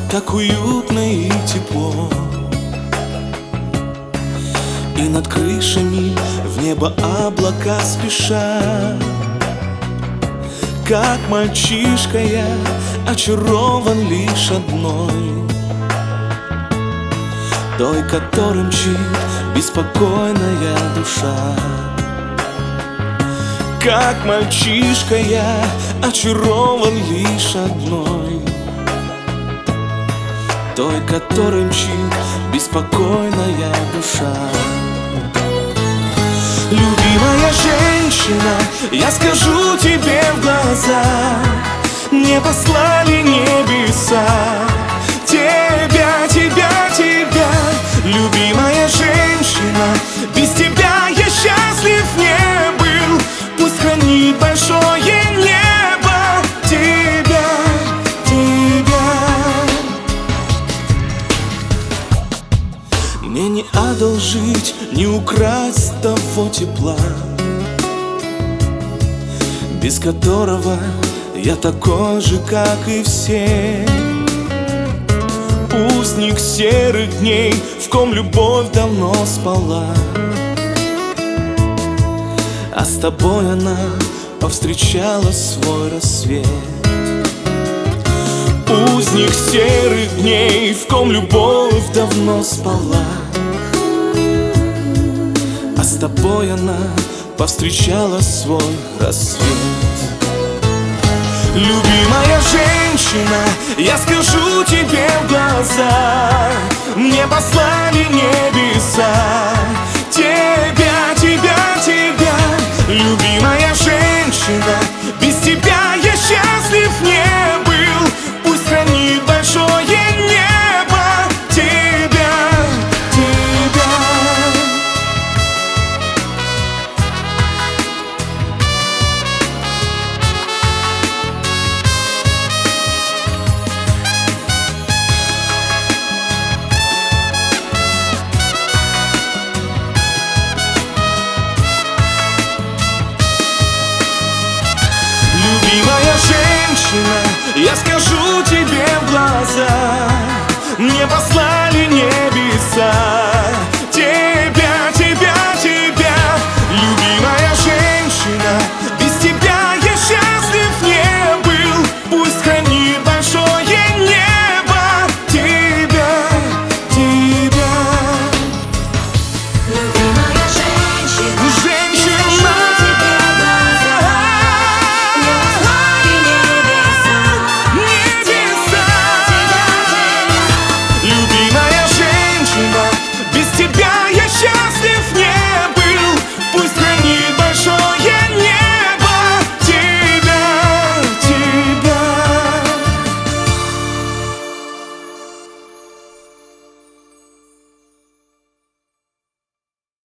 так уютно и тепло. И над крышами в небо облака спешат. Как мальчишка я очарован лишь одной, той, которой мчит беспокойная душа. Как мальчишка я очарован лишь одной, той, которой мчит беспокойная душа. Любимая женщина, я скажу тебе в глаза, мне послали небеса тебя, тебя, тебя. Любимая женщина, без тебя я счастлив не был. Пусть хранит большое небо тебя, тебя. Мне не одолжить, не украсть того тепла, без которого я такой же, как и все. Узник серых дней, в ком любовь давно спала, а с тобой она повстречала свой рассвет. Узник серых дней, в ком любовь давно спала, а с тобой она повстречала свой рассвет. Любимая женщина, я скажу тебе в глаза, мне послали небеса тебя, тебя, тебя.